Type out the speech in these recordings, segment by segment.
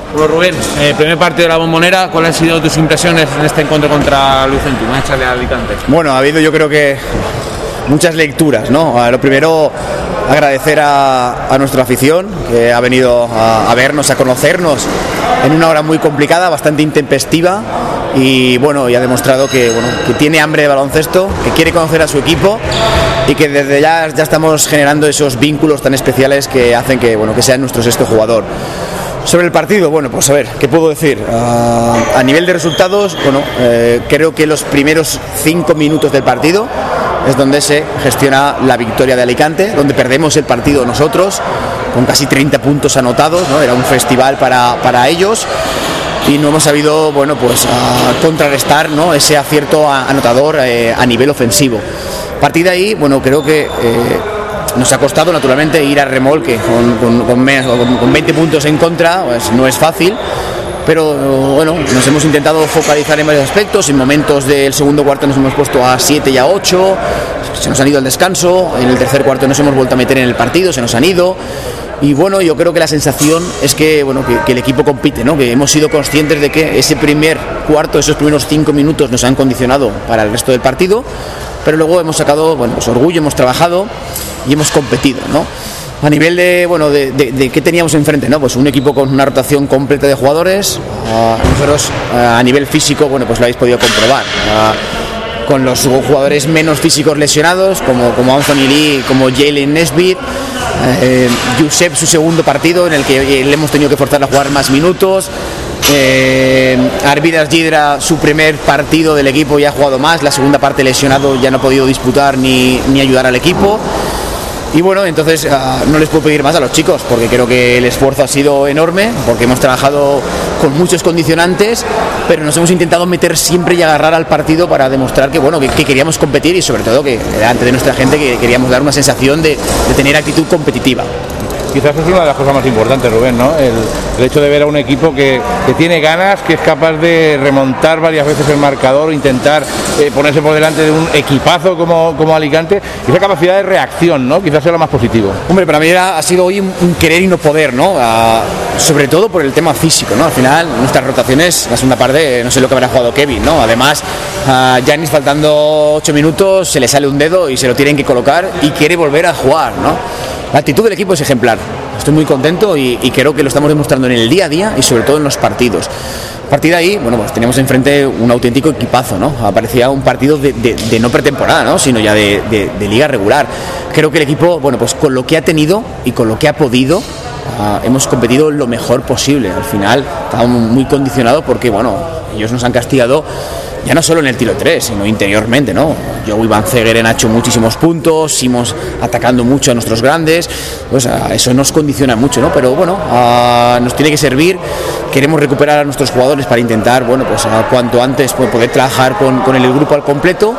Bueno, Rubén, primer partido de la Bombonera, ¿cuáles han sido tus impresiones en este encuentro contra Lucentum? Échale a Alicante. Bueno, ha habido, yo creo que muchas lecturas, ¿no? Lo primero, agradecer a nuestra afición que ha venido a vernos, a conocernos en una hora muy complicada, bastante intempestiva, y bueno, y ha demostrado que tiene hambre de baloncesto, que quiere conocer a su equipo y que desde ya estamos generando esos vínculos tan especiales que hacen que sea nuestro sexto jugador. Sobre el partido, bueno, pues a ver, ¿qué puedo decir? A nivel de resultados, creo que los primeros 5 minutos del partido es donde se gestiona la victoria de Alicante, donde perdemos el partido nosotros, con casi 30 puntos anotados, ¿no? Era un festival para ellos, y no hemos sabido, contrarrestar, ¿no?, ese acierto anotador a nivel ofensivo. A partir de ahí, creo que nos ha costado naturalmente ir a remolque con 20 puntos en contra, pues no es fácil, pero nos hemos intentado focalizar en varios aspectos. En momentos del segundo cuarto nos hemos puesto a 7 y a 8, se nos han ido al descanso, en el tercer cuarto nos hemos vuelto a meter en el partido, se nos han ido. Y yo creo que la sensación es que el equipo compite, ¿no? Que hemos sido conscientes de que ese primer cuarto, esos primeros 5 minutos nos han condicionado para el resto del partido, pero luego hemos sacado orgullo, hemos trabajado y hemos competido, ¿no? A nivel de qué teníamos enfrente, ¿no? Pues un equipo con una rotación completa de jugadores. Nosotros a nivel físico, lo habéis podido comprobar. Con los jugadores menos físicos lesionados, como Anthony Lee, como Jalen Nesbitt, Josep su segundo partido en el que le hemos tenido que forzar a jugar más minutos, Arvidas Yidra su primer partido del equipo ya ha jugado más, la segunda parte lesionado ya no ha podido disputar ni ayudar al equipo. Y entonces no les puedo pedir más a los chicos, porque creo que el esfuerzo ha sido enorme, porque hemos trabajado con muchos condicionantes, pero nos hemos intentado meter siempre y agarrar al partido para demostrar que queríamos competir, y sobre todo que delante de nuestra gente que queríamos dar una sensación de tener actitud competitiva. Quizás es una de las cosas más importantes, Rubén, ¿no? El hecho de ver a un equipo que tiene ganas, que es capaz de remontar varias veces el marcador, intentar ponerse por delante de un equipazo como Alicante, y esa capacidad de reacción, ¿no? Quizás sea lo más positivo. Hombre, para mí ha sido hoy un querer y no poder, ¿no? Sobre todo por el tema físico, ¿no? Al final, nuestras rotaciones, la segunda parte, no sé lo que habrá jugado Kevin, ¿no? Además, a Giannis faltando 8 minutos, se le sale un dedo y se lo tienen que colocar y quiere volver a jugar, ¿no? La actitud del equipo es ejemplar. Estoy muy contento y creo que lo estamos demostrando en el día a día y sobre todo en los partidos. A partir de ahí, teníamos enfrente un auténtico equipazo, ¿no? Parecía un partido de no pretemporada, ¿no? Sino ya de liga regular. Creo que el equipo, con lo que ha tenido y con lo que ha podido, hemos competido lo mejor posible. Al final estábamos muy condicionados porque, ellos nos han castigado ya no solo en el tiro 3, sino interiormente, ¿no? Joey Van Zegeren ha hecho muchísimos puntos, seguimos atacando mucho a nuestros grandes, pues eso nos condiciona mucho, ¿no? Pero nos tiene que servir. Queremos recuperar a nuestros jugadores para intentar, cuanto antes poder trabajar con el grupo al completo.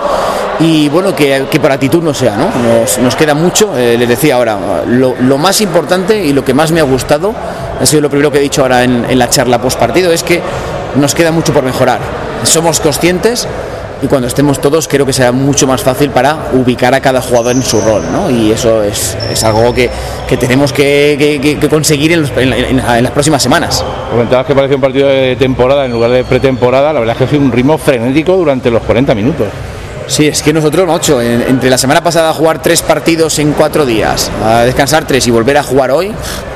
Y que por actitud no sea, ¿no? Nos queda mucho, les decía ahora, lo más importante y lo que más me ha gustado, ha sido lo primero que he dicho ahora en la charla post partido, es que nos queda mucho por mejorar. Somos conscientes y cuando estemos todos creo que será mucho más fácil para ubicar a cada jugador en su rol, ¿no? Y eso es algo que tenemos que conseguir en las próximas semanas. Comentabas que parecía un partido de temporada en lugar de pretemporada. La verdad es que ha sido un ritmo frenético durante los 40 minutos. Sí, es que nosotros, entre la semana pasada a jugar 3 partidos en 4 días, a descansar 3 y volver a jugar hoy,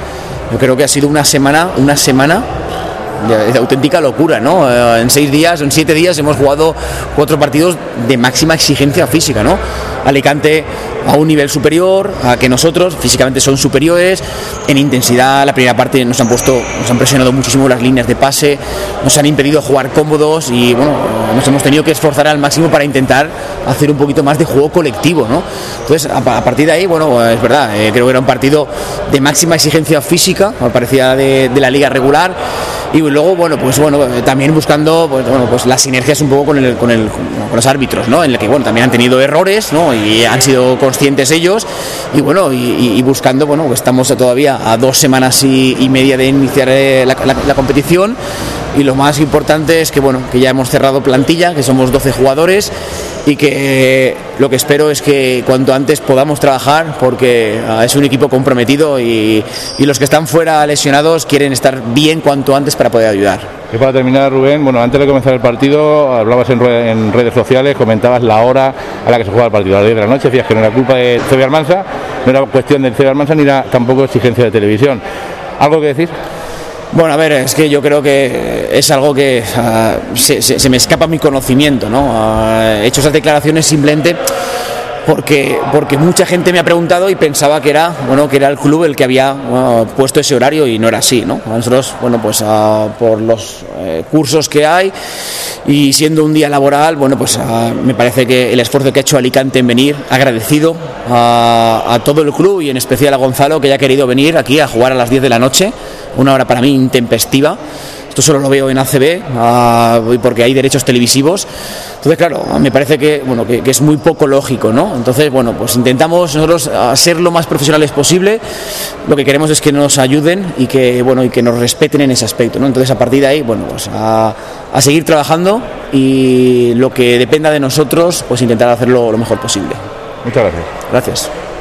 yo creo que ha sido una semana de auténtica locura, ¿no? En 6 días, en 7 días hemos jugado 4 partidos de máxima exigencia física, ¿no? Alicante a un nivel superior a que nosotros, físicamente son superiores, en intensidad la primera parte nos han presionado muchísimo las líneas de pase, nos han impedido jugar cómodos y nos hemos tenido que esforzar al máximo para intentar hacer un poquito más de juego colectivo, ¿no? Entonces a partir de ahí, es verdad, creo que era un partido de máxima exigencia física, parecía de la liga regular. Y luego, también buscando las sinergias un poco con los árbitros, ¿no? En el que, también han tenido errores, ¿no? Y han sido conscientes ellos. Y buscando, estamos todavía a 2 semanas y media de iniciar la competición. y lo más importante es que, bueno, que ya hemos cerrado plantilla, que somos 12 jugadores y que lo que espero es que cuanto antes podamos trabajar, porque es un equipo comprometido y los que están fuera lesionados quieren estar bien cuanto antes para poder ayudar. Y para terminar, Rubén, bueno, antes de comenzar el partido, hablabas en redes sociales, comentabas la hora a la que se juega el partido, a las 10 de la noche, decías que no era culpa de CB Almansa, no era cuestión del CB Almansa ni era tampoco exigencia de televisión. ¿Algo que decir? Bueno, a ver, es que yo creo que es algo que se me escapa mi conocimiento, ¿no? He hecho esas declaraciones simplemente porque mucha gente me ha preguntado y pensaba que era el club el que había puesto ese horario y no era así, ¿no? Nosotros, bueno, pues por los cursos que hay y siendo un día laboral, bueno, pues me parece que el esfuerzo que ha hecho Alicante en venir, agradecido a todo el club y en especial a Gonzalo, que haya querido venir aquí a jugar a las 10 de la noche, una hora para mí intempestiva. Esto solo lo veo en ACB porque hay derechos televisivos. Entonces, claro, me parece que es muy poco lógico, ¿no? Entonces, bueno, pues intentamos nosotros ser lo más profesionales posible. Lo que queremos es que nos ayuden y que nos respeten en ese aspecto, ¿no? Entonces, a partir de ahí, bueno, pues a seguir trabajando y lo que dependa de nosotros, pues intentar hacerlo lo mejor posible. Muchas gracias. Gracias.